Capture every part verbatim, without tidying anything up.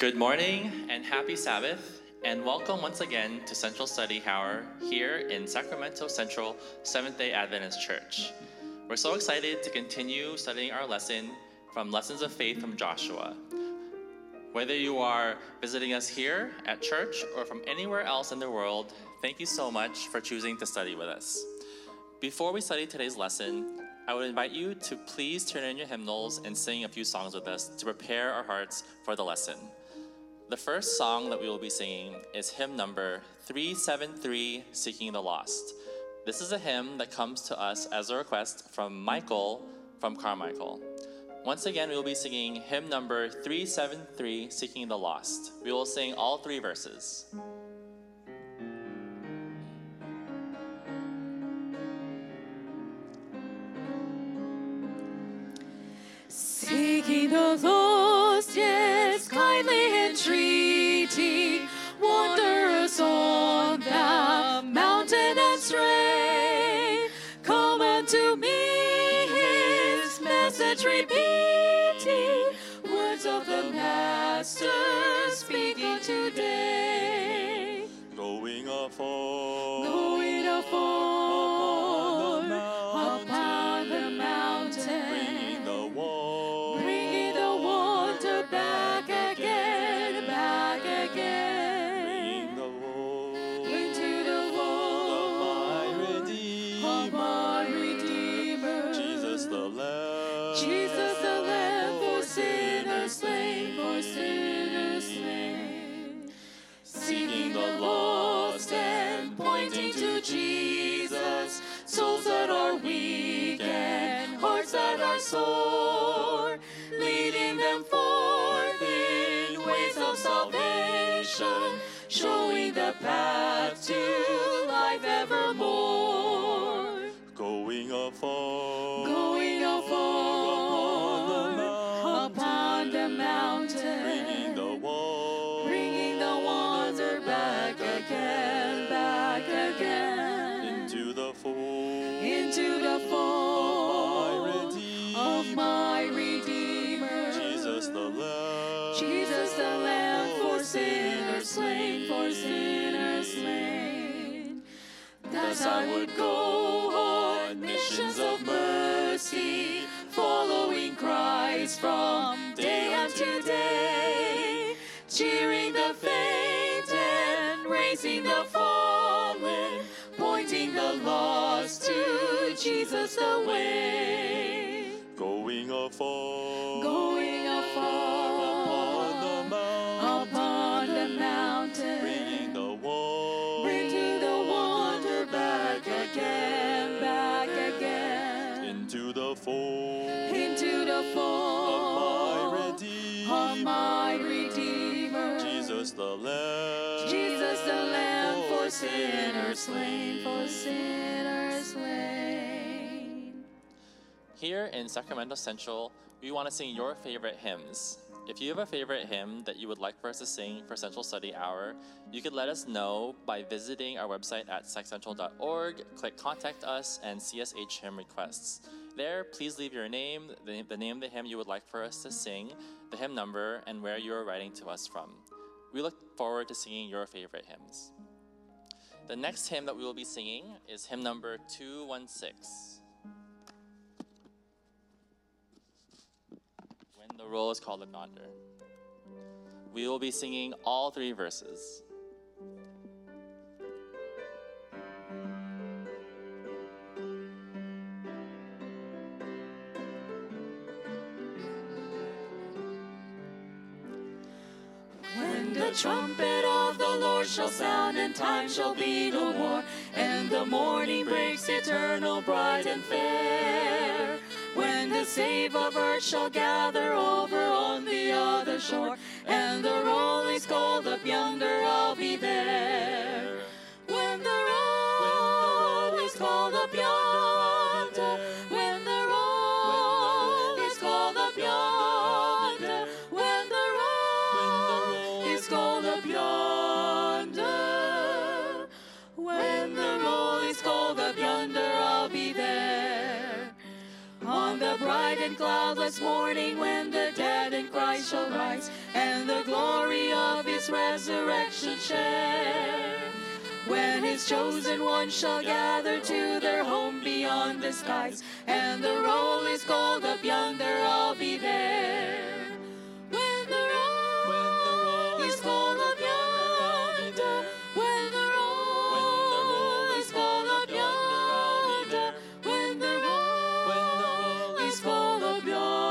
Good morning and happy Sabbath, and welcome once again to Central Study Hour here in Sacramento Central Seventh-day Adventist Church. We're so excited to continue studying our lesson from Lessons of Faith from Joshua. Whether you are visiting us here at church or from anywhere else in the world, thank you so much for choosing to study with us. Before we study today's lesson, I would invite you to please turn in your hymnals and sing a few songs with us to prepare our hearts for the lesson. The first song that we will be singing is hymn number three seventy-three, Seeking the Lost. This is a hymn that comes to us as a request from Michael from Carmichael. Once again, we will be singing hymn number three seventy-three, Seeking the Lost. We will sing all three verses. Seeking the lost, yes, kindly entreating, wanderers on the mountain and stray, come unto me, his message repeating, words of the Master speaking today. Going afar, going afar, upon the mountain, bringing the water, bringing the water back again, back again, bringing the water, into the of world my Redeemer, of my Redeemer, Jesus the Lamb, Jesus the Lamb, for sinners slain, for sinners slain. Seeking the lost and pointing to Jesus, souls that are weak and hearts that are sore, leading them forth in ways of salvation, showing the path to life evermore. going afar, Going afar upon the mountain, bringing the water, bringing the water back again, back again, into the fold, into the of fold my Redeemer, of my Redeemer, Jesus the Lamb, Jesus the Lamb, for sinners slain, for sinners slain. Thus I would go on missions of mercy, following Christ from day unto day, cheering the faint and raising the fallen, pointing the lost to Jesus the way. going afar, Going afar upon the mountain, upon the mountain, bringing the water, bringing the water back again, back again, into the fold, into the of fold my Redeemer, of my Redeemer, Jesus the Lamb, Jesus the Lamb, for sinners slain, for sinners slain. Here in Sacramento Central, we want to sing your favorite hymns. If you have a favorite hymn that you would like for us to sing for Central Study Hour, you could let us know by visiting our website at sac central dot org, click Contact Us, and C S H Hymn Requests. There, please leave your name, the, the name of the hymn you would like for us to sing, the hymn number, and where you are writing to us from. We look forward to singing your favorite hymns. The next hymn that we will be singing is hymn number two sixteen. When the roll is called up yonder. We will be singing all three verses. When the trumpet of the Lord shall sound, and time shall be no more, and the morning breaks eternal, bright and fair. When the save of earth shall gather over on the other shore, and the roll is called up yonder, I'll be there. When the roll is called up yonder, when the roll is called up yonder, when the roll is called up yonder, when the roll is called up yonder, I'll be there. On the bright and cloudless morning, when the dead in Christ shall rise, and the glory glorious resurrection share. When his chosen ones shall gather to their home beyond the skies, and the roll is called up yonder, I'll be there. When the roll is called up yonder, when the roll is called up yonder, when the roll is called up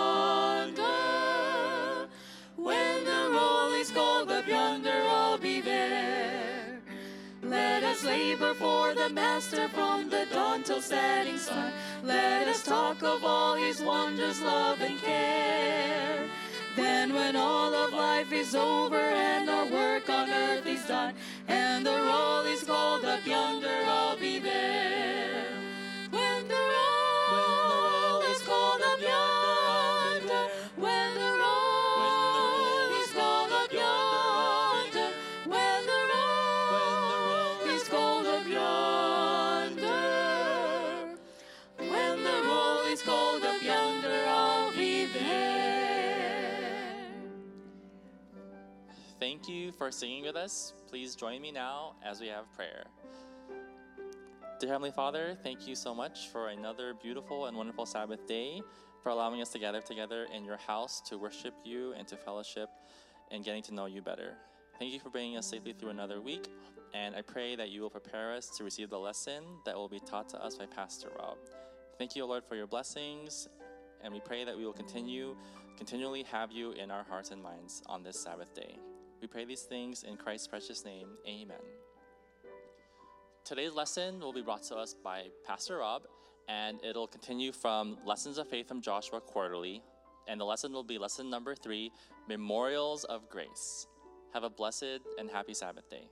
yonder, when the roll is called up yonder, I'll be there. Let us labor for the Master from the dawn till setting sun. Let us talk of all his wonders, love, and care. Then when all of life is over and our work on earth is done, and the roll is called up yonder, I'll be there. When the roll is called up yonder, when the roll is called up yonder, when the roll is called up yonder, when the roll is called up yonder, I'll be there. Thank you for singing with us. Please join me now as we have prayer. Dear Heavenly Father, thank you so much for another beautiful and wonderful Sabbath day, for allowing us to gather together in your house to worship you and to fellowship and getting to know you better. Thank you for bringing us safely through another week, and I pray that you will prepare us to receive the lesson that will be taught to us by Pastor Rob. Thank you, O Lord, for your blessings, and we pray that we will continue, continually have you in our hearts and minds on this Sabbath day. We pray these things in Christ's precious name. Amen. Today's lesson will be brought to us by Pastor Rob, and it'll continue from Lessons of Faith from Joshua Quarterly, and the lesson will be lesson number three, Memorials of Grace. Have a blessed and happy Sabbath day.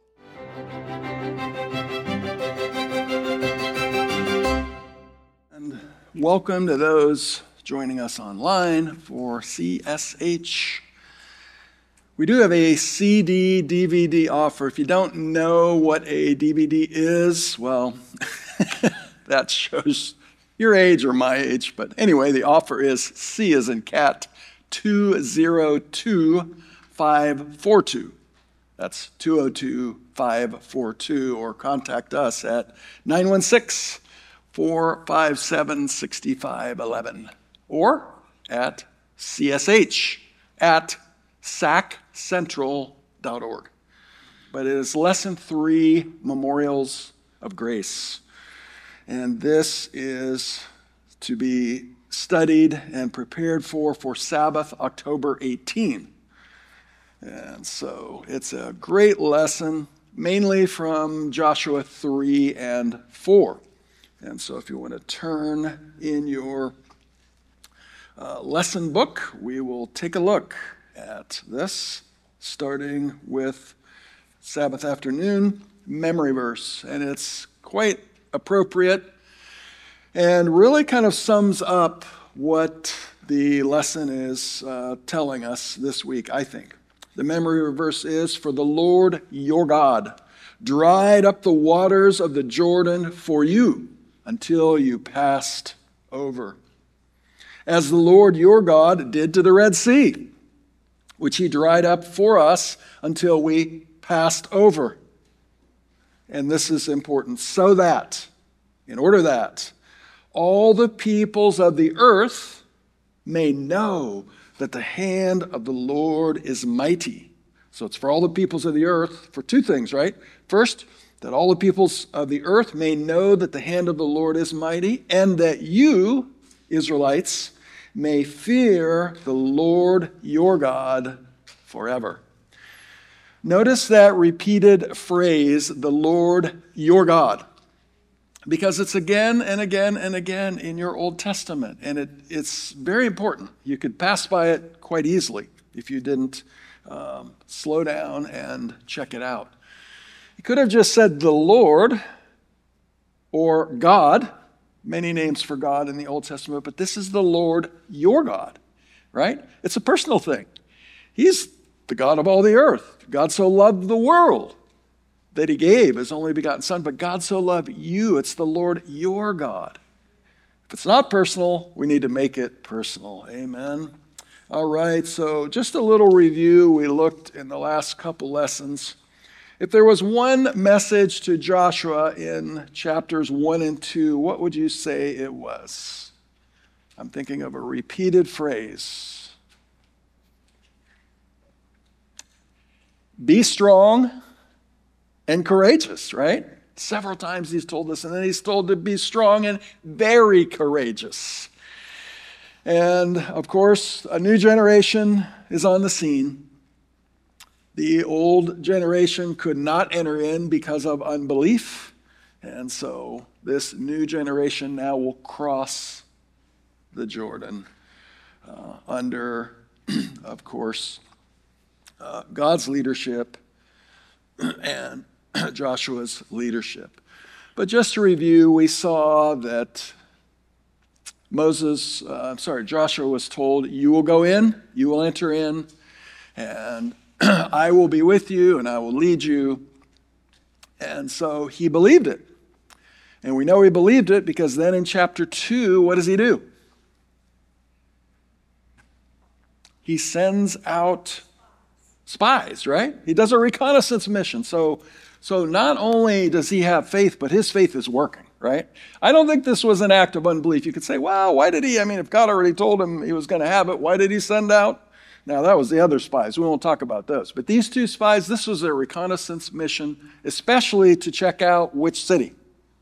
And welcome to those joining us online for C S H. We do have a C D D V D offer. If you don't know what a D V D is, well, that shows your age or my age. But anyway, the offer is C as in cat, two zero two five four two. That's two oh two five four two, or contact us at nine one six, four five seven, six five one one, or at C S H at sac central dot org. But it is lesson three, Memorials of Grace. And this is to be studied and prepared for for Sabbath, October eighteenth. And so it's a great lesson, mainly from Joshua three and four. And so if you want to turn in your uh, lesson book, we will take a look at this, starting with Sabbath afternoon memory verse. And it's quite appropriate and really kind of sums up what the lesson is uh, telling us this week, I think. The memory verse is, "For the Lord your God dried up the waters of the Jordan for you until you passed over, as the Lord your God did to the Red Sea, which he dried up for us until we passed over." And this is important, so that, in order that, all the peoples of the earth may know that the hand of the Lord is mighty. So it's for all the peoples of the earth, for two things, right? First, that all the peoples of the earth may know that the hand of the Lord is mighty, and that you, Israelites, may fear the Lord your God forever. Notice that repeated phrase, the Lord your God, because it's again and again and again in your Old Testament, and it, it's very important. You could pass by it quite easily if you didn't um, slow down and check it out. You could have just said the Lord or God, many names for God in the Old Testament, but this is the Lord your God, right? It's a personal thing. He's the God of all the earth. God so loved the world that he gave his only begotten Son, but God so loved you. It's the Lord your God. If it's not personal, we need to make it personal. Amen. All right, so just a little review. We looked in the last couple lessons. If there was one message to Joshua in chapters one and two, what would you say it was? I'm thinking of a repeated phrase. Be strong and courageous, right? Several times he's told this, and then he's told to be strong and very courageous. And of course, a new generation is on the scene. The old generation could not enter in because of unbelief. And so this new generation now will cross the Jordan uh, under, of course, uh, God's leadership and Joshua's leadership. But just to review, we saw that Moses, uh, sorry, Joshua was told, you will go in, you will enter in, and I will be with you and I will lead you. And so he believed it. And we know he believed it because then in chapter two, what does he do? He sends out spies, right? He does a reconnaissance mission. So, so not only does he have faith, but his faith is working, right? I don't think this was an act of unbelief. You could say, well, why did he? I mean, if God already told him he was going to have it, why did he send out? Now, that was the other spies. We won't talk about those. But these two spies, this was their reconnaissance mission, especially to check out which city?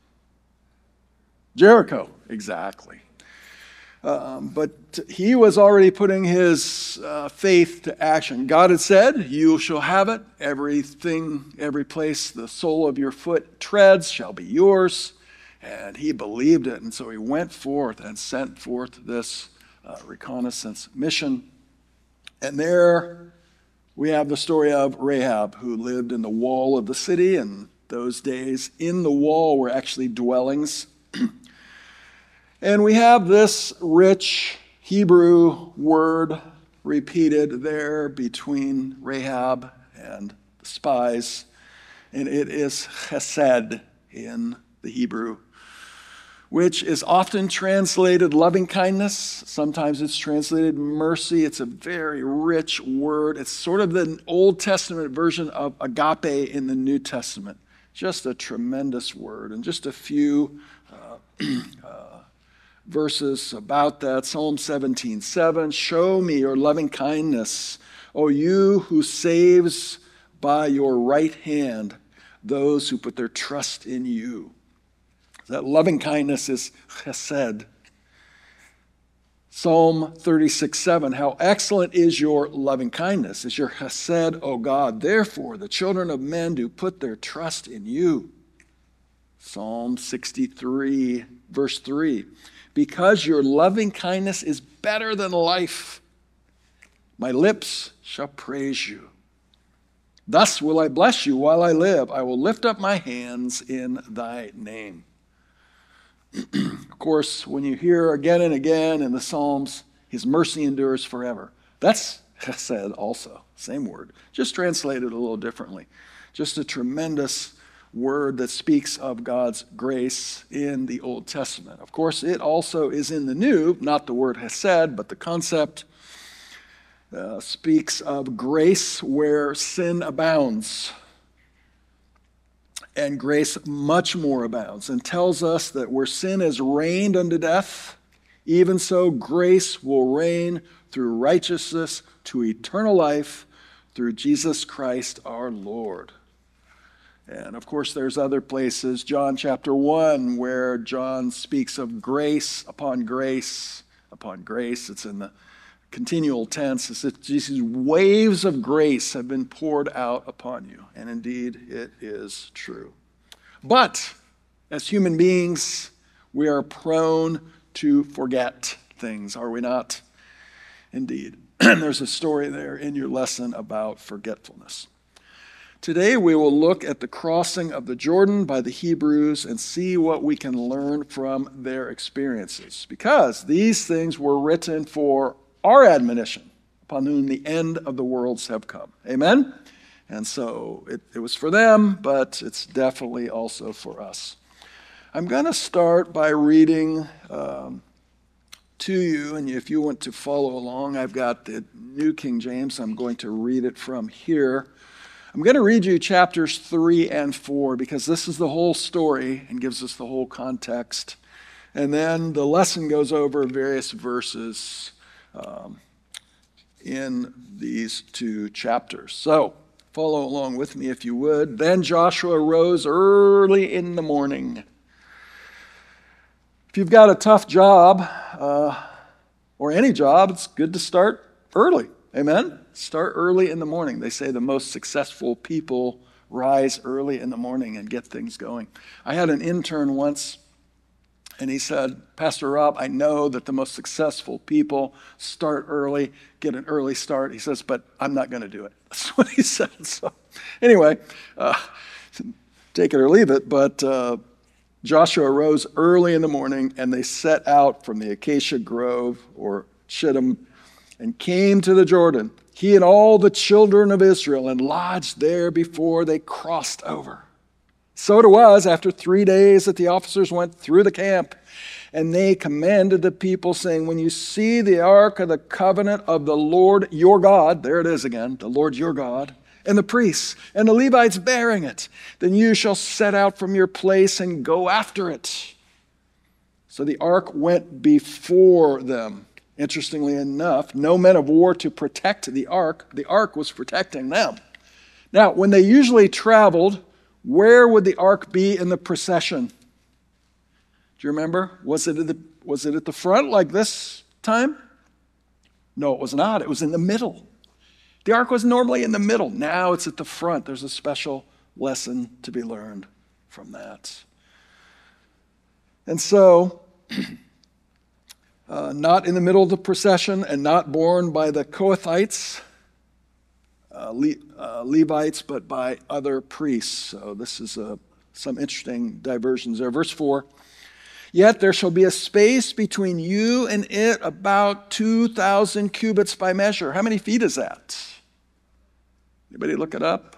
Jericho, exactly. Um, but he was already putting his uh, faith to action. God had said, you shall have it. Everything, every place the sole of your foot treads shall be yours. And he believed it. And so he went forth and sent forth this uh, reconnaissance mission. And there we have the story of Rahab, who lived in the wall of the city. And those days in the wall were actually dwellings. And we have this rich Hebrew word repeated there between Rahab and the spies. And it is chesed in the Hebrew, which is often translated loving kindness. Sometimes it's translated mercy. It's a very rich word. It's sort of the Old Testament version of agape in the New Testament. Just a tremendous word. And just a few uh, uh, verses about that. Psalm seventeen seven, show me your loving kindness, O you who saves by your right hand those who put their trust in you. That loving kindness is chesed. Psalm thirty-six seven, how excellent is your loving kindness, is your chesed, O God. Therefore, the children of men do put their trust in you. Psalm sixty-three, verse three, because your loving kindness is better than life, my lips shall praise you. Thus will I bless you while I live. I will lift up my hands in thy name. Of course, when you hear again and again in the Psalms, his mercy endures forever. That's chesed also, same word, just translated a little differently. Just a tremendous word that speaks of God's grace in the Old Testament. Of course, it also is in the New, not the word chesed, but the concept uh, speaks of grace where sin abounds. And grace much more abounds, and tells us that where sin has reigned unto death, even so grace will reign through righteousness to eternal life through Jesus Christ our Lord. And of course, there's other places, John chapter one, where John speaks of grace upon grace upon grace. It's in the continual tense. It's that Jesus' waves of grace have been poured out upon you. And indeed, it is true. But as human beings, we are prone to forget things, are we not? Indeed. There's a story there in your lesson about forgetfulness. Today we will look at the crossing of the Jordan by the Hebrews and see what we can learn from their experiences, because these things were written for our admonition, upon whom the end of the worlds have come. Amen? And so it, it was for them, but it's definitely also for us. I'm going to start by reading um, to you, and if you want to follow along, I've got the New King James. I'm going to read it from here. I'm going to read you chapters three and four because this is the whole story and gives us the whole context. And then the lesson goes over various verses um, in these two chapters. So follow along with me if you would. Then Joshua rose early in the morning. If you've got a tough job uh, or any job, it's good to start early. Amen? Start early in the morning. They say the most successful people rise early in the morning and get things going. I had an intern once, and he said, Pastor Rob, I know that the most successful people start early, get an early start. He says, but I'm not going to do it. That's what he said. So anyway, uh, take it or leave it, but uh, Joshua rose early in the morning, and they set out from the acacia grove, or Shittim, and came to the Jordan, he and all the children of Israel, and lodged there before they crossed over. So it was after three days that the officers went through the camp, and they commanded the people, saying, when you see the ark of the covenant of the Lord your God, there it is again, the Lord your God, and the priests and the Levites bearing it, then you shall set out from your place and go after it. So the ark went before them. Interestingly enough, no men of war to protect the ark. The ark was protecting them. Now, when they usually traveled, where would the ark be in the procession? Do you remember? Was it at the, was it at the front like this time? No, it was not. It was in the middle. The ark was normally in the middle. Now it's at the front. There's a special lesson to be learned from that. And so, uh, not in the middle of the procession and not borne by the Kohathites, uh, Le- uh, Levites, but by other priests. So this is uh, some interesting diversions there. Verse four, yet there shall be a space between you and it about two thousand cubits by measure. How many feet is that? Anybody look it up?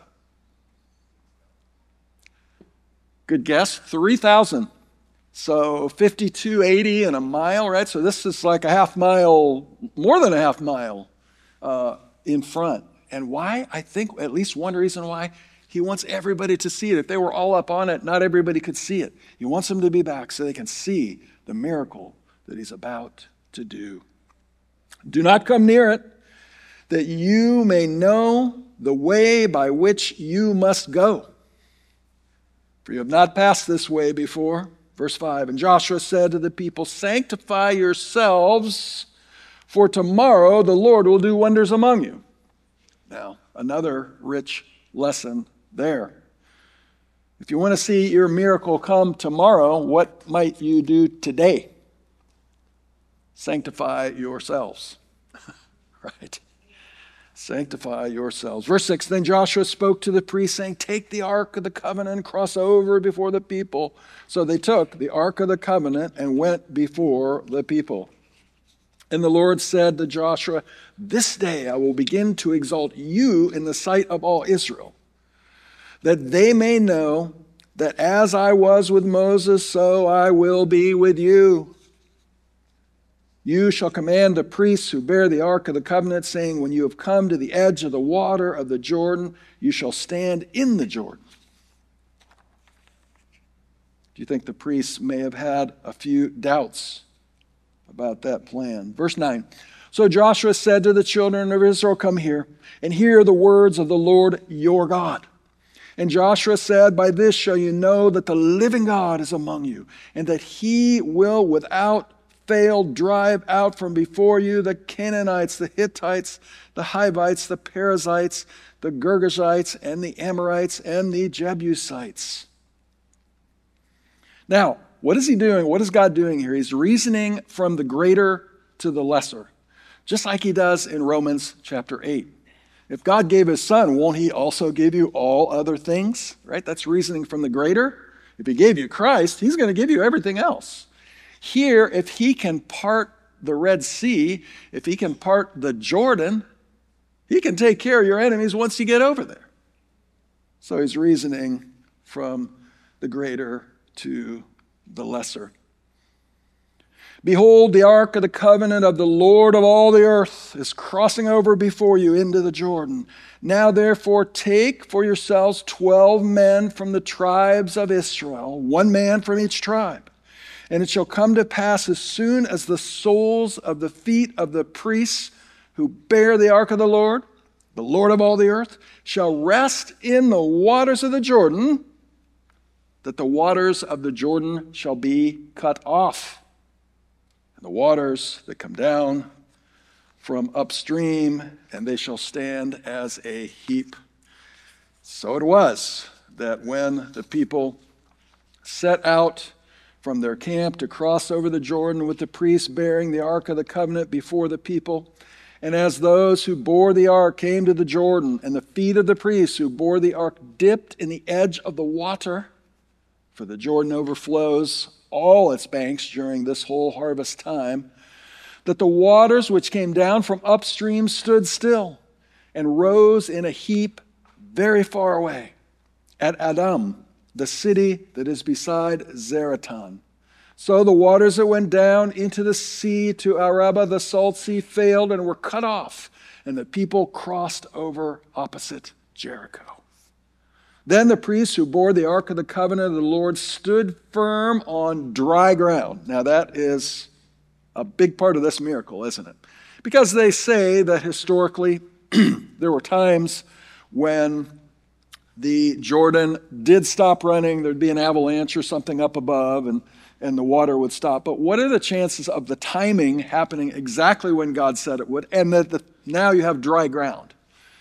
Good guess, three thousand. So fifty-two eighty and a mile, right? So this is like a half mile, more than a half mile uh, in front. And why? I think at least one reason why, he wants everybody to see it. If they were all up on it, not everybody could see it. He wants them to be back so they can see the miracle that he's about to do. Do not come near it, that you may know the way by which you must go. For you have not passed this way before. Verse five, and Joshua said to the people, sanctify yourselves, for tomorrow the Lord will do wonders among you. Now, another rich lesson there. If you want to see your miracle come tomorrow, what might you do today? Sanctify yourselves. Right? Sanctify yourselves. Verse six, then Joshua spoke to the priests, saying, take the ark of the covenant and cross over before the people. So they took the ark of the covenant and went before the people. And the Lord said to Joshua, this day I will begin to exalt you in the sight of all Israel, that they may know that as I was with Moses, so I will be with you. You shall command the priests who bear the ark of the covenant, saying, when you have come to the edge of the water of the Jordan, you shall stand in the Jordan. Do you think the priests may have had a few doubts about that plan? Verse nine, so Joshua said to the children of Israel, come here and hear the words of the Lord your God. And Joshua said, by this shall you know that the living God is among you, and that he will without fail drive out from before you the Canaanites, the Hittites, the Hivites, the Perizzites, the Girgashites, and the Amorites, and the Jebusites. Now, what is he doing? What is God doing here? He's reasoning from the greater to the lesser, just like he does in Romans chapter eight. If God gave his son, won't he also give you all other things? Right? That's reasoning from the greater. If he gave you Christ, he's going to give you everything else. Here, if he can part the Red Sea, if he can part the Jordan, he can take care of your enemies once you get over there. So he's reasoning from the greater to the lesser. Behold, the ark of the covenant of the Lord of all the earth is crossing over before you into the Jordan. Now therefore take for yourselves twelve men from the tribes of Israel, one man from each tribe. And it shall come to pass as soon as the soles of the feet of the priests who bear the ark of the Lord, the Lord of all the earth, shall rest in the waters of the Jordan, that the waters of the Jordan shall be cut off. And the waters that come down from upstream, and they shall stand as a heap. So it was that when the people set out from their camp to cross over the Jordan with the priests bearing the ark of the covenant before the people, and as those who bore the ark came to the Jordan, and the feet of the priests who bore the ark dipped in the edge of the water, for the Jordan overflows all its banks during this whole harvest time, that the waters which came down from upstream stood still and rose in a heap very far away at Adam, the city that is beside Zaretan. So the waters that went down into the sea to Araba, the salt sea, failed and were cut off, and the people crossed over opposite Jericho. Then the priests who bore the ark of the covenant of the Lord stood firm on dry ground. Now that is a big part of this miracle, isn't it? Because they say that historically there were times when the Jordan did stop running, there'd be an avalanche or something up above, and, and the water would stop. But what are the chances of the timing happening exactly when God said it would, and that the, now you have dry ground?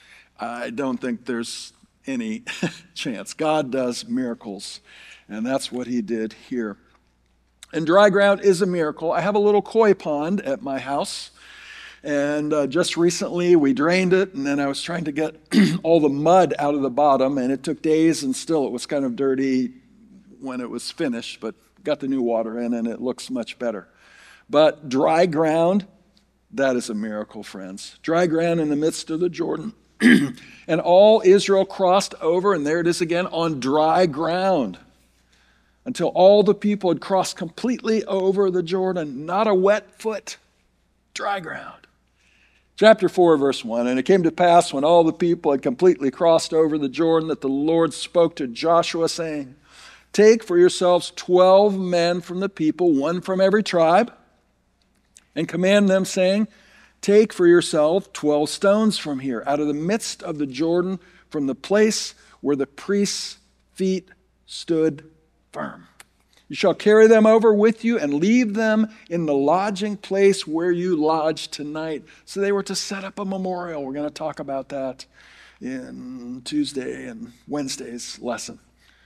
I don't think there's any chance. God does miracles, and that's what he did here. And dry ground is a miracle. I have a little koi pond at my house, and uh, just recently we drained it, and then I was trying to get all the mud out of the bottom, and it took days, and still it was kind of dirty when it was finished, but got the new water in, and it looks much better. But dry ground, that is a miracle, friends. Dry ground in the midst of the Jordan. And all Israel crossed over, and there it is again, on dry ground, until all the people had crossed completely over the Jordan. Not a wet foot, dry ground. Chapter four, verse one, and it came to pass when all the people had completely crossed over the Jordan that the Lord spoke to Joshua, saying, take for yourselves twelve men from the people, one from every tribe, and command them, saying, take for yourself twelve stones from here, out of the midst of the Jordan, from the place where the priest's feet stood firm. You shall carry them over with you and leave them in the lodging place where you lodge tonight. So they were to set up a memorial. We're going to talk about that in Tuesday and Wednesday's lesson.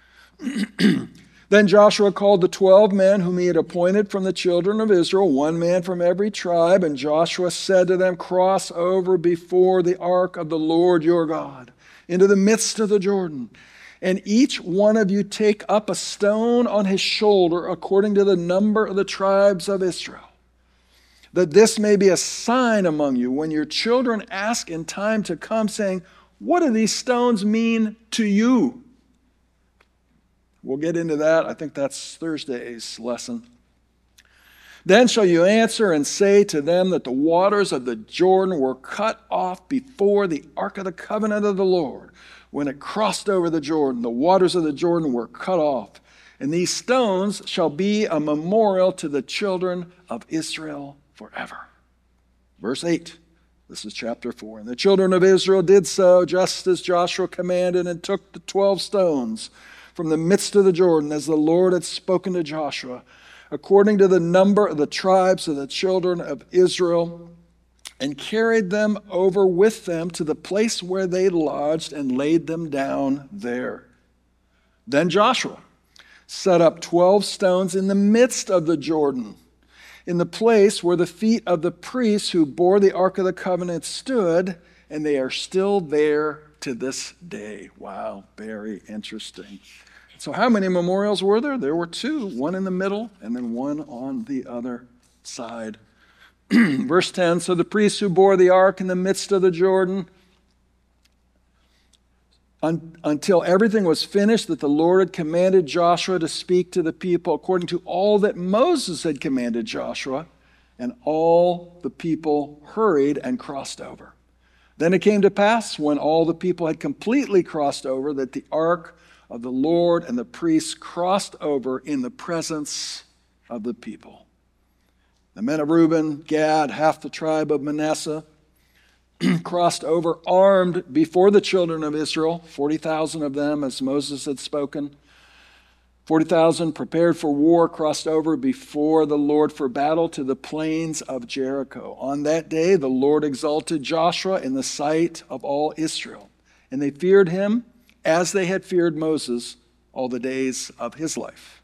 Then Joshua called the twelve men whom he had appointed from the children of Israel, one man from every tribe. And Joshua said to them, cross over before the ark of the Lord your God into the midst of the Jordan. And each one of you take up a stone on his shoulder according to the number of the tribes of Israel, that this may be a sign among you when your children ask in time to come, saying, what do these stones mean to you? We'll get into that. I think that's Thursday's lesson. Then shall you answer and say to them that the waters of the Jordan were cut off before the ark of the covenant of the Lord. When it crossed over the Jordan, the waters of the Jordan were cut off. And these stones shall be a memorial to the children of Israel forever. Verse eight. This is chapter four. And the children of Israel did so, just as Joshua commanded, and took the twelve stones from the midst of the Jordan, as the Lord had spoken to Joshua, according to the number of the tribes of the children of Israel, and carried them over with them to the place where they lodged and laid them down there. Then Joshua set up twelve stones in the midst of the Jordan, in the place where the feet of the priests who bore the Ark of the Covenant stood, and they are still there to this day. Wow, very interesting. So how many memorials were there? There were two, one in the middle and then one on the other side. Verse ten, so the priests who bore the ark in the midst of the Jordan un- until everything was finished that the Lord had commanded Joshua to speak to the people according to all that Moses had commanded Joshua. And all the people hurried and crossed over. Then it came to pass, when all the people had completely crossed over, that the ark of the Lord and the priests crossed over in the presence of the people. The men of Reuben, Gad, half the tribe of Manasseh, crossed over armed before the children of Israel, forty thousand of them, as Moses had spoken. forty thousand prepared for war crossed over before the Lord for battle to the plains of Jericho. On that day, the Lord exalted Joshua in the sight of all Israel, and they feared him as they had feared Moses all the days of his life.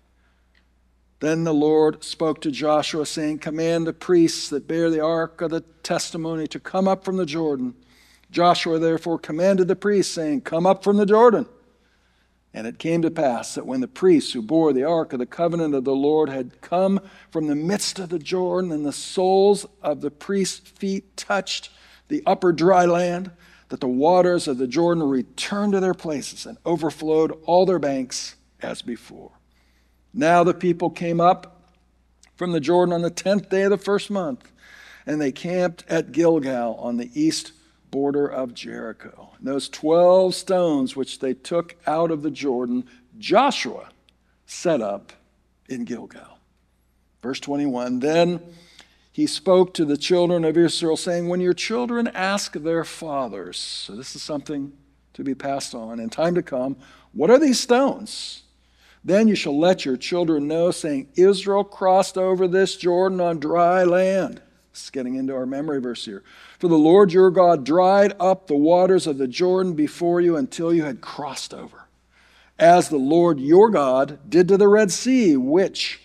Then the Lord spoke to Joshua, saying, command the priests that bear the ark of the testimony to come up from the Jordan. Joshua therefore commanded the priests, saying, come up from the Jordan. And it came to pass that when the priests who bore the ark of the covenant of the Lord had come from the midst of the Jordan, and the soles of the priests' feet touched the upper dry land, that the waters of the Jordan returned to their places and overflowed all their banks as before. Now the people came up from the Jordan on the tenth day of the first month, and they camped at Gilgal on the east border of Jericho. And those twelve stones which they took out of the Jordan, Joshua set up in Gilgal. Verse twenty-one, then he spoke to the children of Israel, saying, when your children ask their fathers, so this is something to be passed on in time to come, what are these stones? Then you shall let your children know, saying, Israel crossed over this Jordan on dry land. This is getting into our memory verse here. For the Lord your God dried up the waters of the Jordan before you until you had crossed over, as the Lord your God did to the Red Sea, which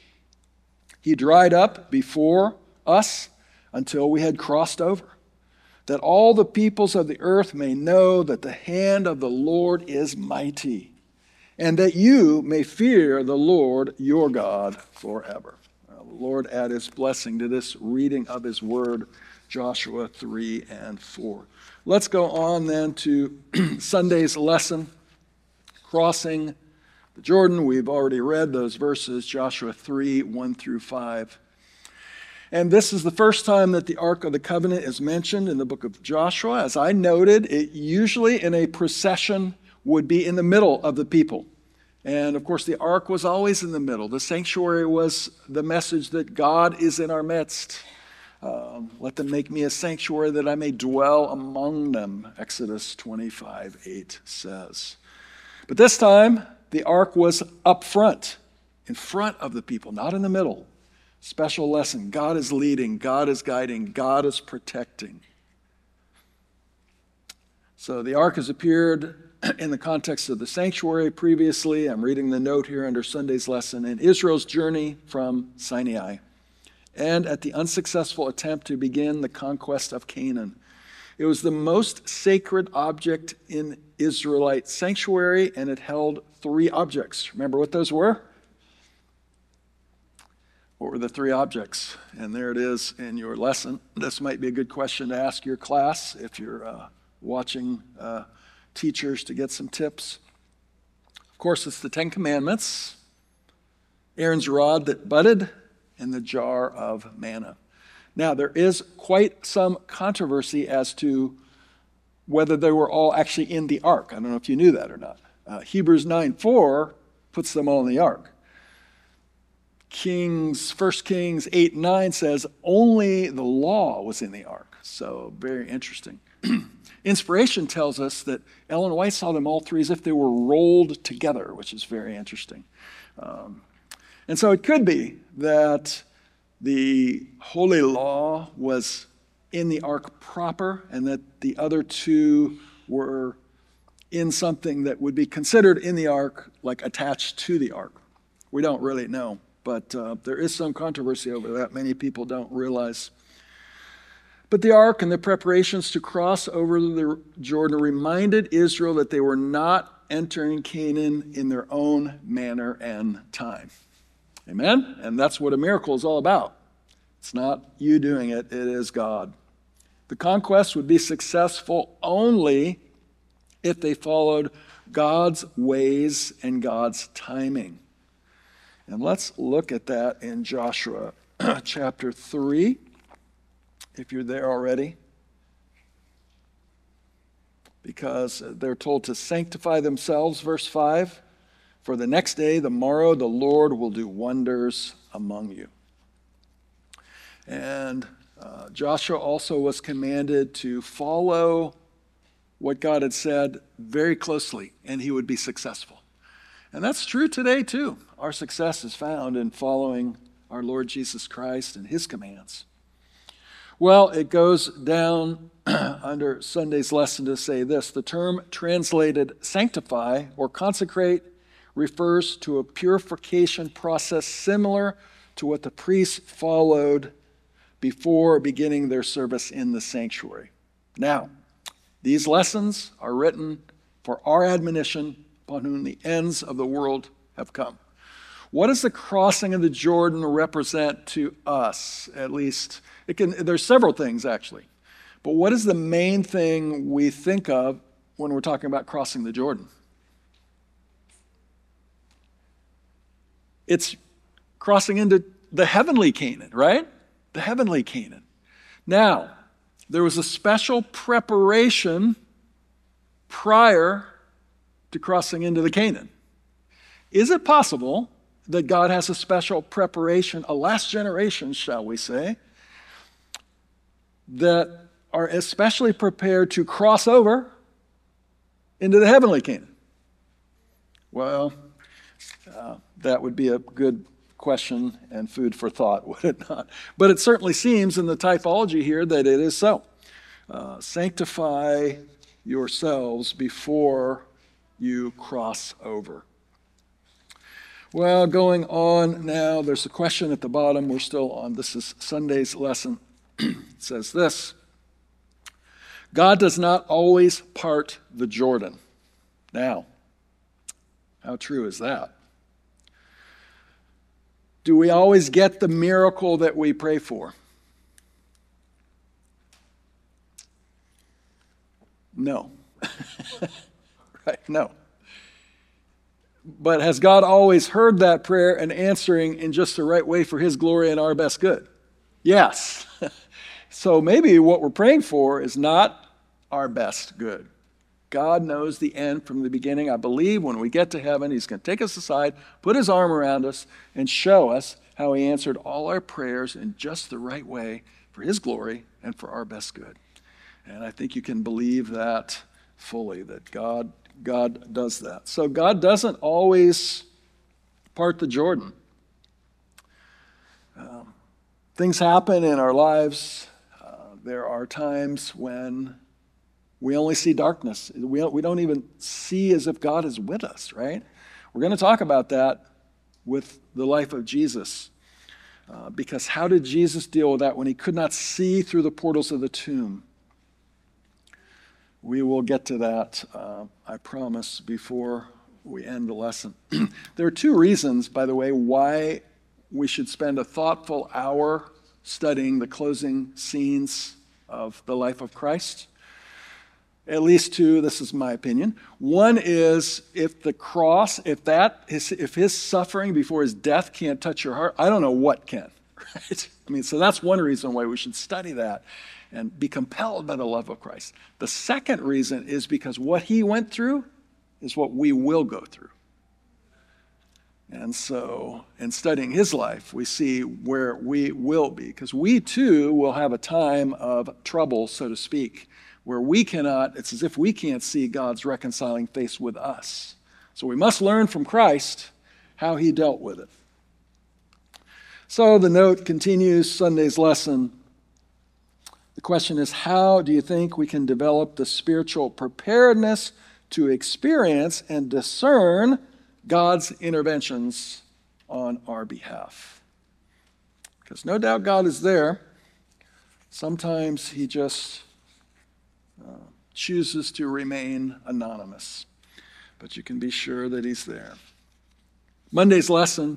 he dried up before us until we had crossed over, that all the peoples of the earth may know that the hand of the Lord is mighty, and that you may fear the Lord your God forever. Well, the Lord add his blessing to this reading of his word, Joshua three and four. Let's go on then to Sunday's lesson, crossing the Jordan. We've already read those verses, Joshua three, one through five. And this is the first time that the Ark of the Covenant is mentioned in the book of Joshua. As I noted, it usually in a procession would be in the middle of the people. And of course, the ark was always in the middle. The sanctuary was the message that God is in our midst. Um, Let them make me a sanctuary that I may dwell among them, Exodus twenty-five eight says. But this time, the ark was up front, in front of the people, not in the middle. Special lesson. God is leading, God is guiding, God is protecting. So the ark has appeared in the context of the sanctuary previously. I'm reading the note here under Sunday's lesson. In Israel's journey from Sinai, and at the unsuccessful attempt to begin the conquest of Canaan. It was the most sacred object in Israelite sanctuary, and it held three objects. Remember what those were? What were the three objects? And there it is in your lesson. This might be a good question to ask your class if you're uh, watching uh, teachers to get some tips. Of course, it's the Ten Commandments, Aaron's rod that budded, and the jar of manna. Now, there is quite some controversy as to whether they were all actually in the ark. I don't know if you knew that or not. Uh, Hebrews nine four puts them all in the ark. Kings, First Kings eight nine says only the law was in the ark. So very interesting. Inspiration tells us that Ellen White saw them all three as if they were rolled together, which is very interesting. Um, and so it could be that the holy law was in the ark proper and that the other two were in something that would be considered in the ark, like attached to the ark. We don't really know, but uh, there is some controversy over that. Many people don't realize. But the ark and the preparations to cross over the Jordan reminded Israel that they were not entering Canaan in their own manner and time. Amen? And that's what a miracle is all about. It's not you doing it, it is God. The conquest would be successful only if they followed God's ways and God's timing. And let's look at that in Joshua chapter three, if you're there already. Because they're told to sanctify themselves, verse five. For the next day, the morrow, the Lord will do wonders among you. And uh, Joshua also was commanded to follow what God had said very closely, and he would be successful. And that's true today, too. Our success is found in following our Lord Jesus Christ and his commands. Well, it goes down under Sunday's lesson to say this. The term translated sanctify or consecrate refers to a purification process similar to what the priests followed before beginning their service in the sanctuary. Now, these lessons are written for our admonition upon whom the ends of the world have come. What does the crossing of the Jordan represent to us? At least, it can. There's several things, actually. But what is the main thing we think of when we're talking about crossing the Jordan? It's crossing into the heavenly Canaan, right? The heavenly Canaan. Now, there was a special preparation prior to crossing into the Canaan. Is it possible that God has a special preparation, a last generation, shall we say, that are especially prepared to cross over into the heavenly Canaan? Well, uh, that would be a good question and food for thought, would it not? But it certainly seems in the typology here that it is so. Uh, sanctify yourselves before you cross over. Well, going on now, there's a question at the bottom. We're still on. This is Sunday's lesson. It says this: God does not always part the Jordan. Now, how true is that? Do we always get the miracle that we pray for? No. Right? No. But has God always heard that prayer and answering in just the right way for his glory and our best good? Yes. So maybe what we're praying for is not our best good. God knows the end from the beginning. I believe when we get to heaven, he's going to take us aside, put his arm around us, and show us how he answered all our prayers in just the right way for his glory and for our best good. And I think you can believe that fully, that God, God does that. So God doesn't always part the Jordan. Um, things happen in our lives. Uh, there are times when we only see darkness. We don't, we don't even see as if God is with us, right? We're going to talk about that with the life of Jesus. Uh, because how did Jesus deal with that when he could not see through the portals of the tomb? We will get to that, uh, I promise, before we end the lesson. There are two reasons, by the way, why we should spend a thoughtful hour studying the closing scenes of the life of Christ. At least two, this is my opinion. One is if the cross, if that, if his suffering before his death can't touch your heart, I don't know what can, right? I mean, so that's one reason why we should study that and be compelled by the love of Christ. The second reason is because what he went through is what we will go through. And so in studying his life, we see where we will be, because we too will have a time of trouble, so to speak, where we cannot, it's as if we can't see God's reconciling face with us. So we must learn from Christ how he dealt with it. So the note continues Sunday's lesson. The question is, how do you think we can develop the spiritual preparedness to experience and discern God's interventions on our behalf? Because no doubt God is there. Sometimes he just Uh, chooses to remain anonymous. But you can be sure that he's there. Monday's lesson,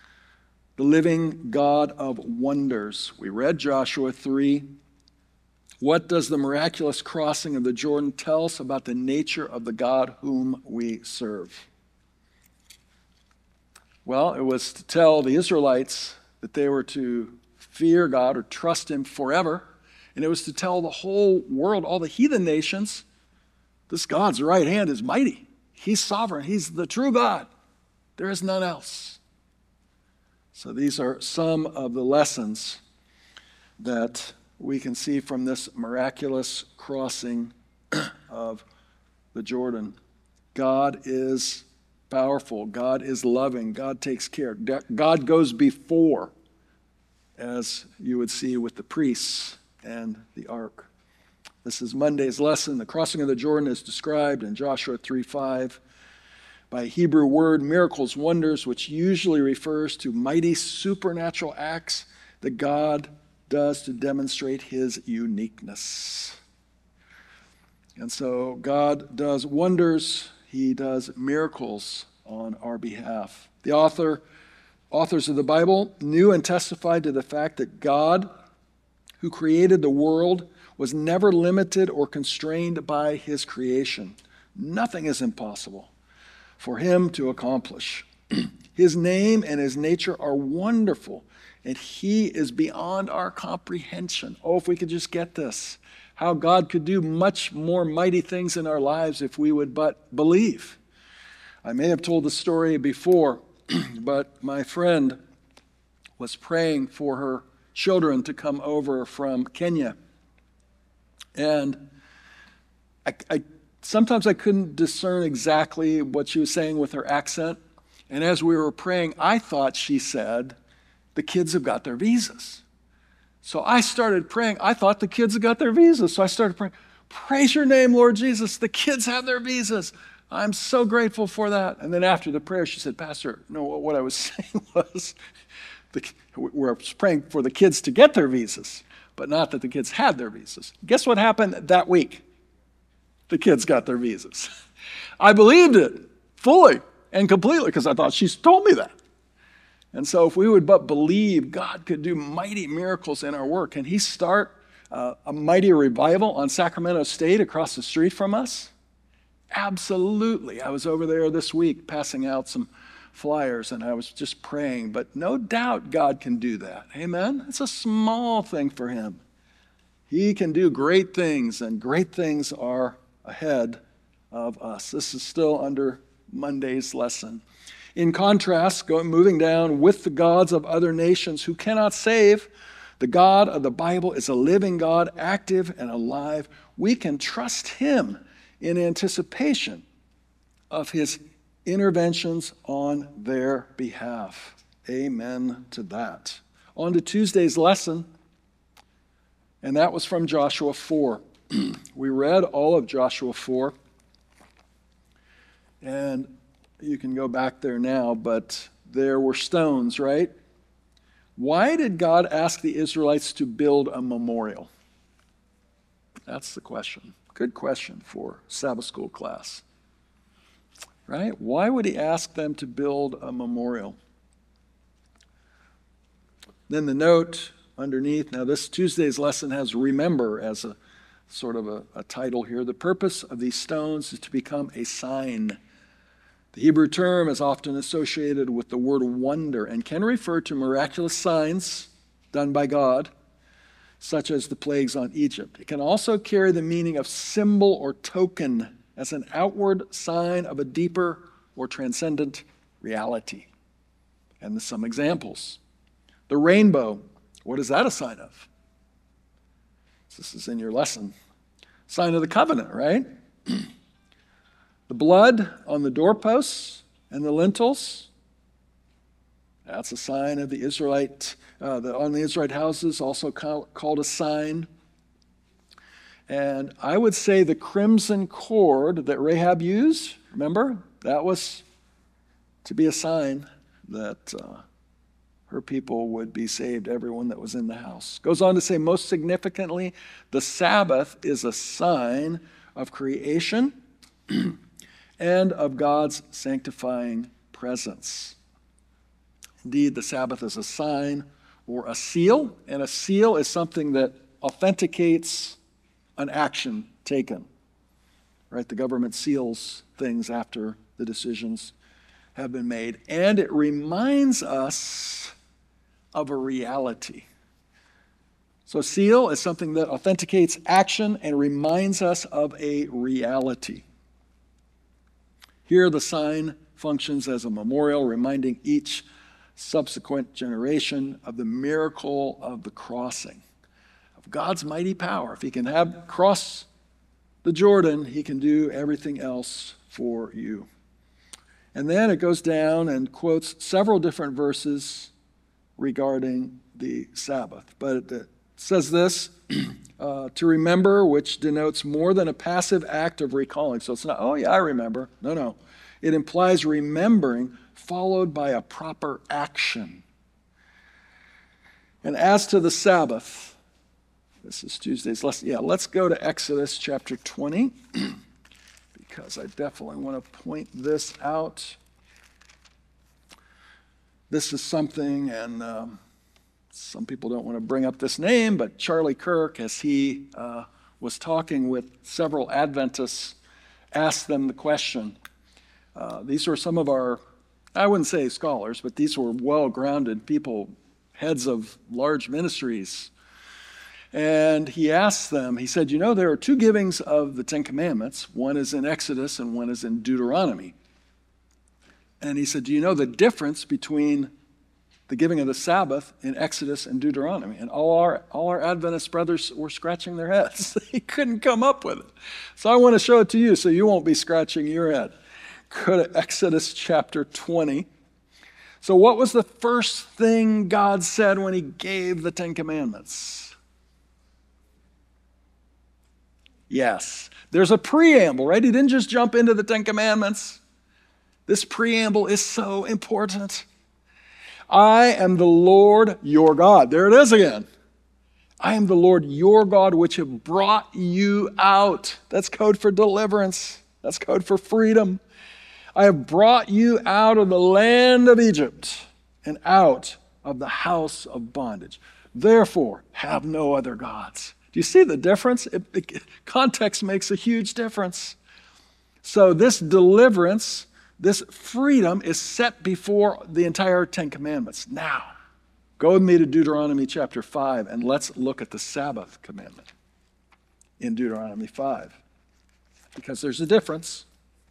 the living God of wonders. We read Joshua three. What does the miraculous crossing of the Jordan tell us about the nature of the God whom we serve? Well, it was to tell the Israelites that they were to fear God or trust him forever. And it was to tell the whole world, all the heathen nations, this God's right hand is mighty. He's sovereign. He's the true God. There is none else. So these are some of the lessons that we can see from this miraculous crossing of the Jordan. God is powerful. God is loving. God takes care. God goes before, as you would see with the priests and the ark. This is Monday's lesson. The crossing of the Jordan is described in Joshua three five by a Hebrew word, miracles, wonders, which usually refers to mighty supernatural acts that God does to demonstrate his uniqueness. And so God does wonders. He does miracles on our behalf. The author, authors of the Bible knew and testified to the fact that God, who created the world, was never limited or constrained by his creation. Nothing is impossible for him to accomplish. His name and his nature are wonderful, and he is beyond our comprehension. Oh, if we could just get this, how God could do much more mighty things in our lives if we would but believe. I may have told the story before, but my friend was praying for her children to come over from Kenya. And I, I sometimes I couldn't discern exactly what she was saying with her accent. And as we were praying, I thought she said, the kids have got their visas. So I started praying. I thought the kids had got their visas. So I started praying, praise your name, Lord Jesus. The kids have their visas. I'm so grateful for that. And then after the prayer, she said, Pastor, no, what I was saying was, the, we're praying for the kids to get their visas, but not that the kids had their visas. Guess what happened that week? The kids got their visas. I believed it fully and completely because I thought she's told me that. And so if we would but believe, God could do mighty miracles in our work. Can he start uh, a mighty revival on Sacramento State across the street from us? Absolutely. I was over there this week passing out some flyers and I was just praying, but no doubt God can do that. Amen? It's a small thing for him. He can do great things, and great things are ahead of us. This is still under Monday's lesson. In contrast, going, moving down, with the gods of other nations who cannot save, the God of the Bible is a living God, active and alive. We can trust him in anticipation of his interventions on their behalf. Amen to that. On to Tuesday's lesson, and that was from Joshua four. We read all of Joshua four, and you can go back there now, but there were stones, right? Why did God ask the Israelites to build a memorial? That's the question. Good question for Sabbath school class. Right? Why would he ask them to build a memorial? Then the note underneath, now this Tuesday's lesson has remember as a sort of a, a title here. The purpose of these stones is to become a sign. The Hebrew term is often associated with the word wonder and can refer to miraculous signs done by God, such as the plagues on Egypt. It can also carry the meaning of symbol or token as an outward sign of a deeper or transcendent reality. And some examples. The rainbow, what is that a sign of? This is in your lesson. Sign of the covenant, right? The blood on the doorposts and the lintels, that's a sign of the Israelite, uh, the, on the Israelite houses, also call, called a sign. And I would say the crimson cord that Rahab used, remember, that was to be a sign that uh, her people would be saved, everyone that was in the house. Goes on to say, most significantly, the Sabbath is a sign of creation and of God's sanctifying presence. Indeed, the Sabbath is a sign or a seal, and a seal is something that authenticates an action taken, right? The government seals things after the decisions have been made. And it reminds us of a reality. So a seal is something that authenticates action and reminds us of a reality. Here the sign functions as a memorial, reminding each subsequent generation of the miracle of the crossing, of God's mighty power. If he can have cross the Jordan, he can do everything else for you. And then it goes down and quotes several different verses regarding the Sabbath. But it says this, uh, to remember, which denotes more than a passive act of recalling. So it's not, oh yeah, I remember. No, no. It implies remembering followed by a proper action. And as to the Sabbath, this is Tuesday's lesson. Yeah, let's go to Exodus chapter twenty, because I definitely want to point this out. This is something, and um, some people don't want to bring up this name, but Charlie Kirk, as he uh, was talking with several Adventists, asked them the question. Uh, these were some of our, I wouldn't say scholars, but these were well-grounded people, heads of large ministries. And he asked them, he said, you know, there are two givings of the Ten Commandments. One is in Exodus and one is in Deuteronomy. And he said, do you know the difference between the giving of the Sabbath in Exodus and Deuteronomy? And all our, all our Adventist brothers were scratching their heads. He couldn't come up with it. So I want to show it to you so you won't be scratching your head. Go to Exodus chapter twenty. So what was the first thing God said when he gave the Ten Commandments? Yes, there's a preamble, right? He didn't just jump into the Ten Commandments. This preamble is so important. I am the Lord your God. There it is again. I am the Lord your God, which have brought you out. That's code for deliverance. That's code for freedom. I have brought you out of the land of Egypt and out of the house of bondage. Therefore, have no other gods. Do you see the difference? It, it, context makes a huge difference. So this deliverance, this freedom is set before the entire Ten Commandments. Now, go with me to Deuteronomy chapter five, and let's look at the Sabbath commandment in Deuteronomy five, because there's a difference.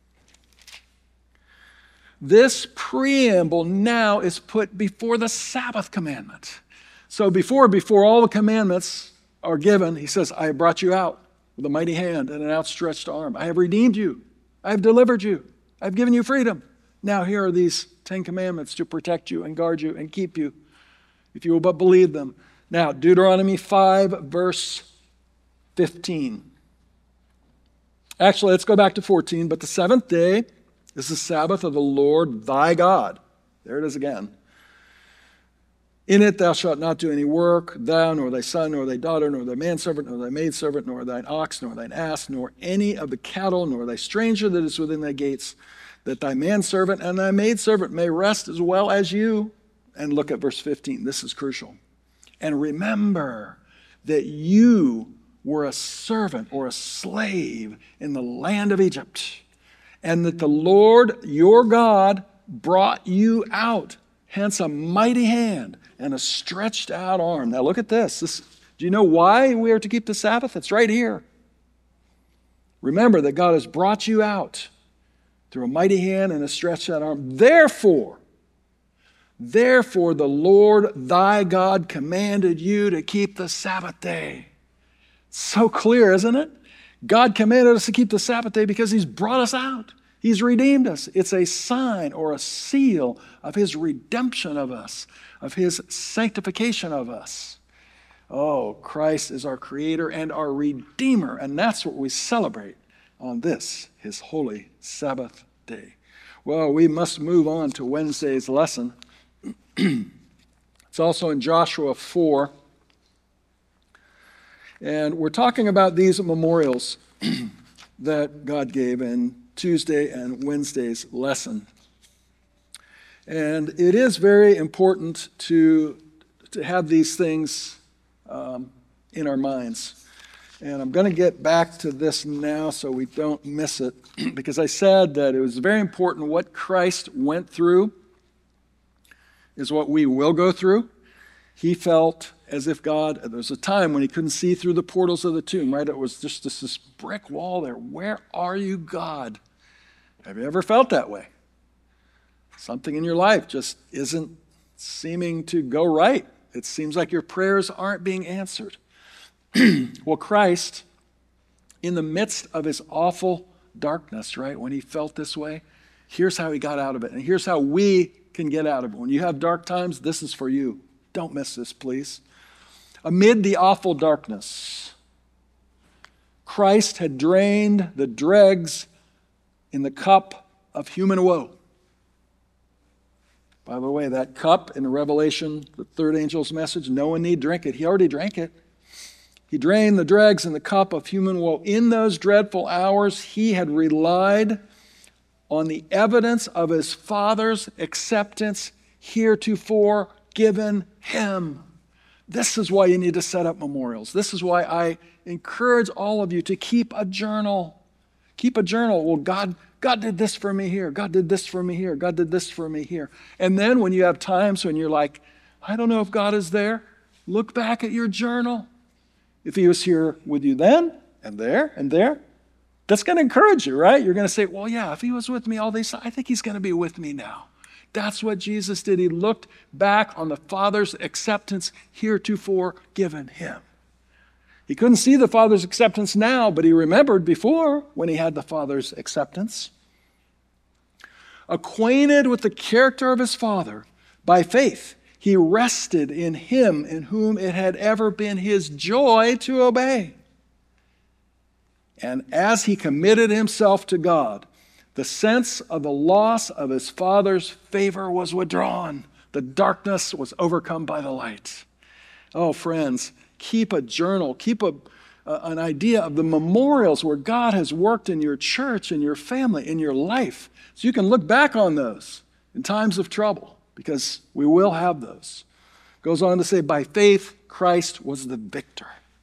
This preamble now is put before the Sabbath commandment. So before, before all the commandments are given, he says, I have brought you out with a mighty hand and an outstretched arm. I have redeemed you. I have delivered you. I've given you freedom. Now here are these Ten Commandments to protect you and guard you and keep you, if you will but believe them. Now, Deuteronomy five, verse fifteen. Actually, let's go back to fourteen. But the seventh day is the Sabbath of the Lord thy God. There it is again. In it thou shalt not do any work, thou, nor thy son, nor thy daughter, nor thy manservant, nor thy maidservant, nor thine ox, nor thine ass, nor any of the cattle, nor thy stranger that is within thy gates, that thy manservant and thy maidservant may rest as well as you. And look at verse fifteen. This is crucial. And remember that you were a servant or a slave in the land of Egypt, and that the Lord your God brought you out. Hence a mighty hand and a stretched out arm. Now look at this. this. Do you know why we are to keep the Sabbath? It's right here. Remember that God has brought you out through a mighty hand and a stretched out arm. Therefore, therefore the Lord thy God commanded you to keep the Sabbath day. So clear, isn't it? God commanded us to keep the Sabbath day because he's brought us out. He's redeemed us. It's a sign or a seal of his redemption of us, of his sanctification of us. Oh, Christ is our creator and our redeemer, and that's what we celebrate on this, his holy Sabbath day. Well, we must move on to Wednesday's lesson. It's also in Joshua four. And we're talking about these memorials that God gave in Tuesday and Wednesday's lesson. And it is very important to, to have these things um, in our minds. And I'm going to get back to this now so we don't miss it, because I said that it was very important what Christ went through is what we will go through. He felt as if God, there was a time when he couldn't see through the portals of the tomb, right? It was just this, this brick wall there. Where are you, God? Have you ever felt that way? Something in your life just isn't seeming to go right. It seems like your prayers aren't being answered. Well, Christ, in the midst of his awful darkness, right, when he felt this way, here's how he got out of it. And here's how we can get out of it. When you have dark times, this is for you. Don't miss this, please. Amid the awful darkness, Christ had drained the dregs in the cup of human woe. By the way, that cup in Revelation, the third angel's message, no one need drink it. He already drank it. He drained the dregs in the cup of human woe. In those dreadful hours, he had relied on the evidence of his Father's acceptance heretofore given him. This is why you need to set up memorials. This is why I encourage all of you to keep a journal. Keep a journal. Well, God, God did this for me here. God did this for me here. God did this for me here. And then when you have times when you're like, I don't know if God is there, look back at your journal. If he was here with you then and there and there, that's going to encourage you, right? You're going to say, well, yeah, if he was with me all these, I think he's going to be with me now. That's what Jesus did. He looked back on the Father's acceptance heretofore given him. He couldn't see the Father's acceptance now, but he remembered before when he had the Father's acceptance. Acquainted with the character of his Father by faith, he rested in him in whom it had ever been his joy to obey. And as he committed himself to God, the sense of the loss of his Father's favor was withdrawn. The darkness was overcome by the light. Oh, friends, keep a journal. Keep a, uh, an idea of the memorials where God has worked in your church, in your family, in your life. So you can look back on those in times of trouble, because we will have those. Goes on to say, by faith, Christ was the victor.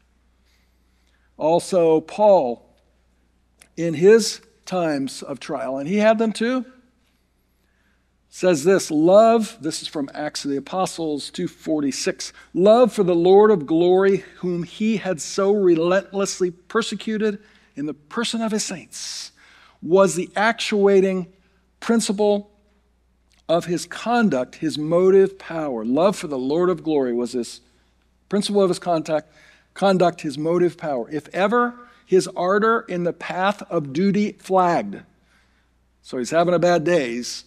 Also, Paul, in his times of trial, and he had them too, says this, love, this is from Acts of the Apostles two forty-six, love for the Lord of glory, whom he had so relentlessly persecuted in the person of his saints, was the actuating principle of his conduct, his motive power. Love for the Lord of glory was this principle of his conduct, conduct, his motive power. If ever his ardor in the path of duty flagged, so he's having a bad day, he's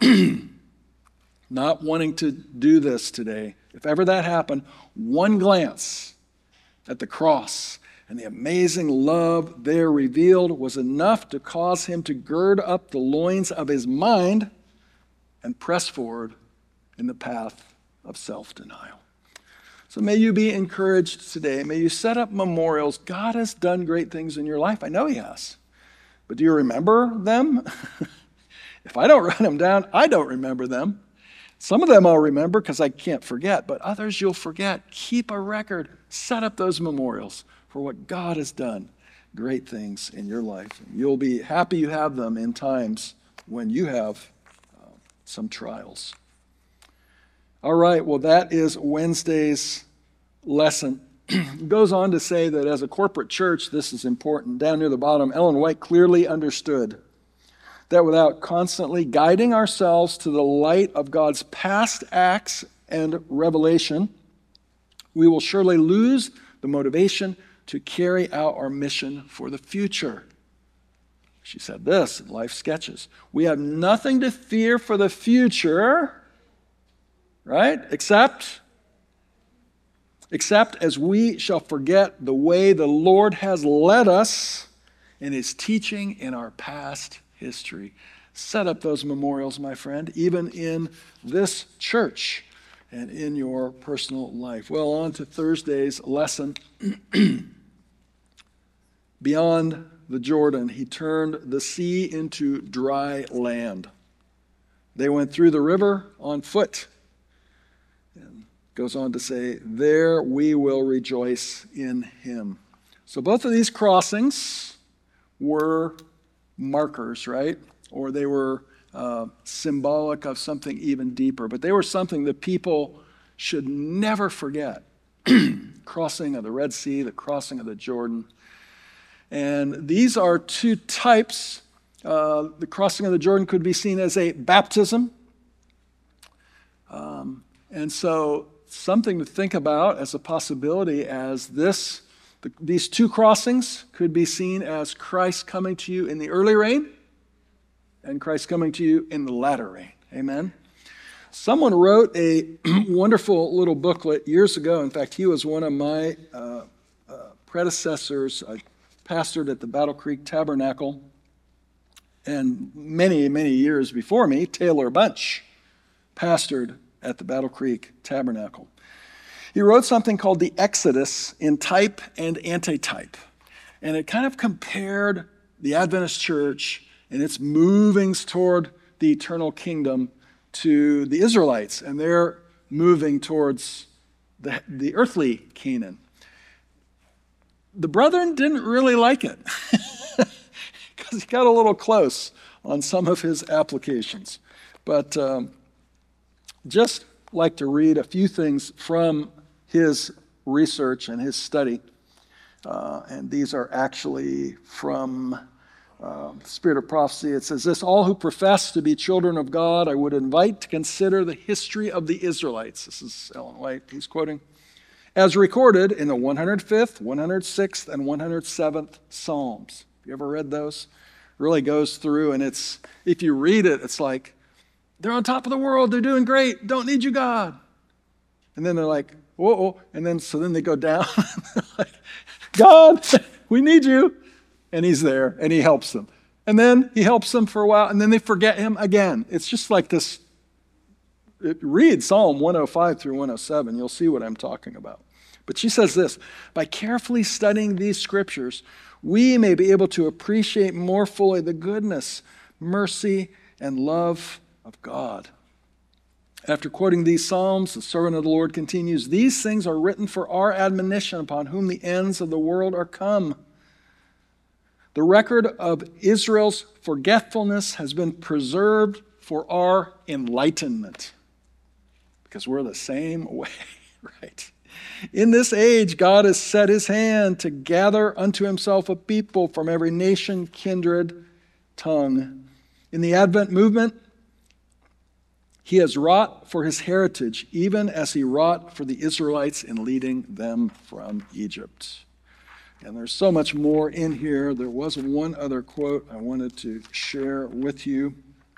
not wanting to do this today. If ever that happened, one glance at the cross and the amazing love there revealed was enough to cause him to gird up the loins of his mind and press forward in the path of self-denial. So may you be encouraged today. May you set up memorials. God has done great things in your life. I know he has. But do you remember them? If I don't write them down, I don't remember them. Some of them I'll remember because I can't forget, but others you'll forget. Keep a record. Set up those memorials for what God has done. Great things in your life. You'll be happy you have them in times when you have uh, some trials. All right, well, that is Wednesday's lesson. It goes on to say that as a corporate church, this is important. Down near the bottom, Ellen White clearly understood that without constantly guiding ourselves to the light of God's past acts and revelation, we will surely lose the motivation to carry out our mission for the future. She said this in Life Sketches. We have nothing to fear for the future, right? Except, except as we shall forget the way the Lord has led us in his teaching in our past history. Set up those memorials, my friend, even in this church and in your personal life. Well, on to Thursday's lesson. Beyond the Jordan, he turned the sea into dry land. They went through the river on foot. And goes on to say, there we will rejoice in him. So both of these crossings were markers, right? Or they were uh, symbolic of something even deeper. But they were something that people should never forget. Crossing of the Red Sea, the crossing of the Jordan. And these are two types. Uh, the crossing of the Jordan could be seen as a baptism. Um, and so something to think about as a possibility as this, the, these two crossings could be seen as Christ coming to you in the early rain and Christ coming to you in the latter rain. Amen. Someone wrote a wonderful little booklet years ago. In fact, he was one of my uh, uh, predecessors. I pastored at the Battle Creek Tabernacle. And many, many years before me, Taylor Bunch pastored at the Battle Creek Tabernacle. He wrote something called The Exodus in Type and Antitype. And it kind of compared the Adventist church and its movings toward the eternal kingdom to the Israelites, and they're moving towards the, the earthly Canaan. The brethren didn't really like it because he got a little close on some of his applications. But um, just like to read a few things from his research and his study, uh, and these are actually from Uh, Spirit of Prophecy. It says this: all who profess to be children of God, I would invite to consider the history of the Israelites. This is Ellen White he's quoting. As recorded in the one hundred fifth, one hundred sixth, and one hundred seventh Psalms. Have you ever read those? It really goes through, and it's, if you read it, it's like, they're on top of the world, they're doing great, don't need you, God. And then they're like, whoa, and then so then they go down. Like, God, we need you. And he's there, and he helps them. And then he helps them for a while, and then they forget him again. It's just like this. It, read Psalm one oh five through one oh seven. You'll see what I'm talking about. But she says this: by carefully studying these scriptures, we may be able to appreciate more fully the goodness, mercy, and love of God. After quoting these Psalms, the servant of the Lord continues, these things are written for our admonition, upon whom the ends of the world are come. The record of Israel's forgetfulness has been preserved for our enlightenment, because we're the same way, right? In this age, God has set his hand to gather unto himself a people from every nation, kindred, tongue. In the Advent movement, he has wrought for his heritage, even as he wrought for the Israelites in leading them from Egypt. And there's so much more in here. There was one other quote I wanted to share with you.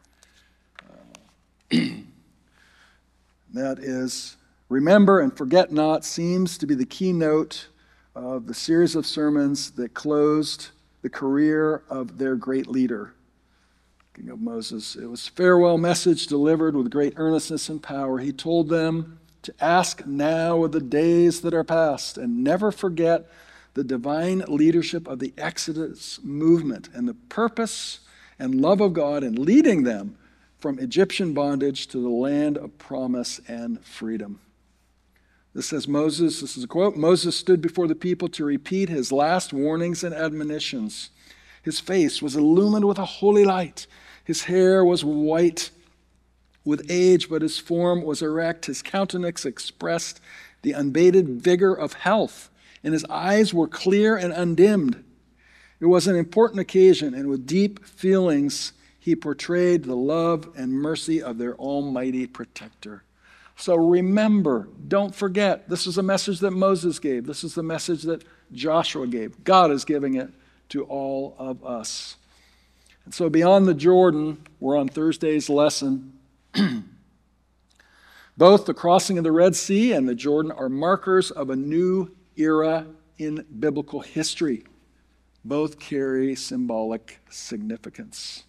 Uh, that is, remember and forget not seems to be the keynote of the series of sermons that closed the career of their great leader, King of Moses. It was a farewell message delivered with great earnestness and power. He told them to ask now of the days that are past and never forget the divine leadership of the Exodus movement and the purpose and love of God in leading them from Egyptian bondage to the land of promise and freedom. This says Moses, this is a quote, Moses stood before the people to repeat his last warnings and admonitions. His face was illumined with a holy light. His hair was white with age, but his form was erect. His countenance expressed the unabated vigor of health, and his eyes were clear and undimmed. It was an important occasion, and with deep feelings, he portrayed the love and mercy of their almighty protector. So remember, don't forget, this is a message that Moses gave. This is the message that Joshua gave. God is giving it to all of us. And so beyond the Jordan, we're on Thursday's lesson. Both the crossing of the Red Sea and the Jordan are markers of a new era in biblical history. Both carry symbolic significance.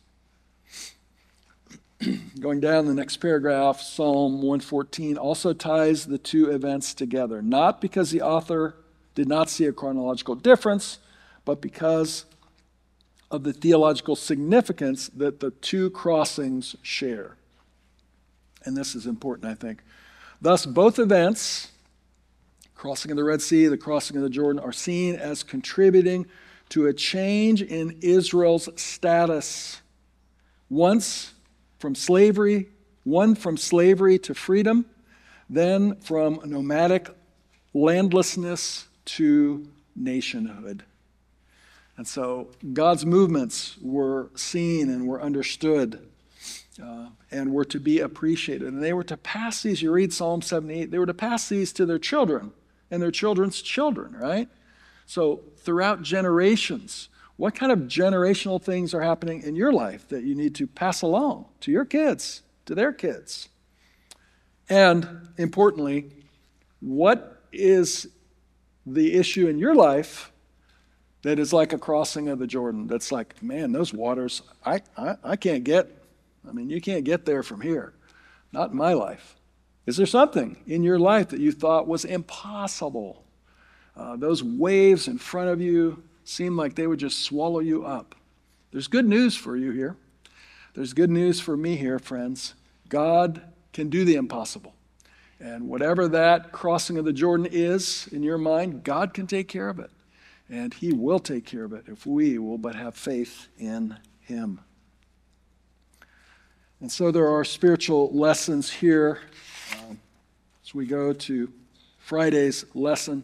Going down the next paragraph, Psalm one fourteen also ties the two events together, not because the author did not see a chronological difference, but because of the theological significance that the two crossings share. And this is important, I think. Thus, both events, crossing of the Red Sea, the crossing of the Jordan, are seen as contributing to a change in Israel's status. Once from slavery, one from slavery to freedom, then from nomadic landlessness to nationhood. And so God's movements were seen and were understood uh, and were to be appreciated. And they were to pass these, you read Psalm seventy-eight, they were to pass these to their children and their children's children, right? So throughout generations, what kind of generational things are happening in your life that you need to pass along to your kids, to their kids? And importantly, what is the issue in your life that is like a crossing of the Jordan? That's like, man, those waters, I, I, I can't get, I mean, you can't get there from here. Not in my life. Is there something in your life that you thought was impossible? Uh, those waves in front of you seem like they would just swallow you up. There's good news for you here. There's good news for me here, friends. God can do the impossible. And whatever that crossing of the Jordan is in your mind, God can take care of it. And he will take care of it if we will but have faith in him. And so there are spiritual lessons here um, as we go to Friday's lesson.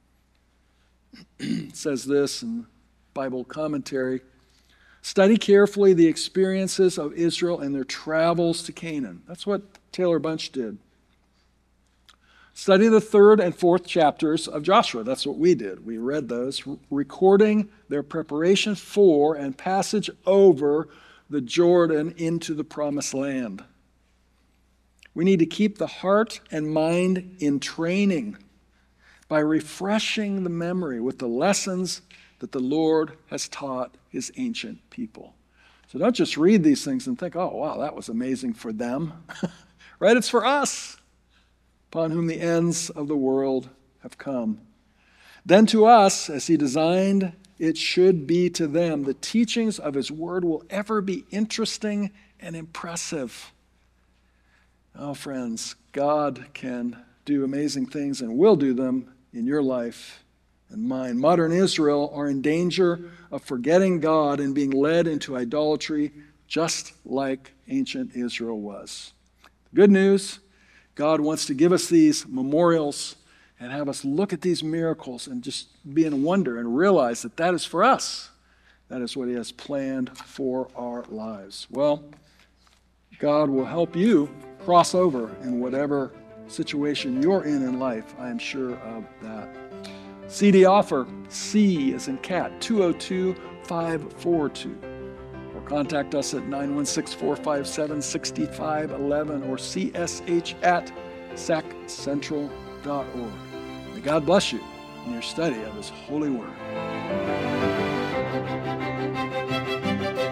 It says this in Bible commentary: study carefully the experiences of Israel and their travels to Canaan. That's what Taylor Bunch did. Study the third and fourth chapters of Joshua. That's what we did. We read those, recording their preparation for and passage over the Jordan into the promised land. We need to keep the heart and mind in training by refreshing the memory with the lessons that the Lord has taught his ancient people. So don't just read these things and think, oh, wow, that was amazing for them. Right? It's for us, upon whom the ends of the world have come. Then to us, as he designed it should be to them, the teachings of his word will ever be interesting and impressive. Oh, friends, God can do amazing things and will do them in your life and mine. Modern Israel are in danger of forgetting God and being led into idolatry, just like ancient Israel was. Good news, God wants to give us these memorials and have us look at these miracles and just be in wonder and realize that that is for us. That is what he has planned for our lives. Well, God will help you cross over in whatever situation you're in in life. I am sure of that. C D offer, C as in cat, two oh two, five four two. Or contact us at nine one six, four five seven, six five one one or c s h at sac central dot org. May God bless you in your study of his holy word.